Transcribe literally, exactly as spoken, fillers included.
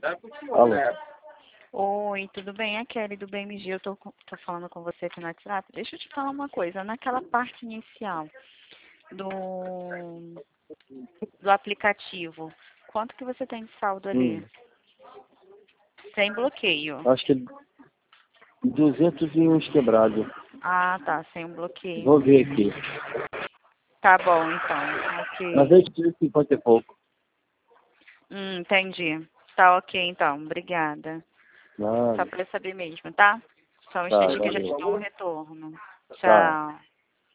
Alô. Oi, tudo bem? É a Kelly do B M G, eu tô, com- tô falando com você aqui no WhatsApp. Deixa eu te falar uma coisa, naquela parte inicial do, do aplicativo, quanto que você tem de saldo ali? Hum. Sem bloqueio. Acho que duzentos e uns quebrados. Ah, tá, sem um bloqueio. Vou ver aqui. Tá bom, então, Às ok. vezes tira cinquenta e pouco. Hum, entendi. Tá ok, então, obrigada. Só Nada. pra eu saber mesmo, tá? Só um Tá, instante que eu já te valeu. dou um retorno. Tá. Tchau.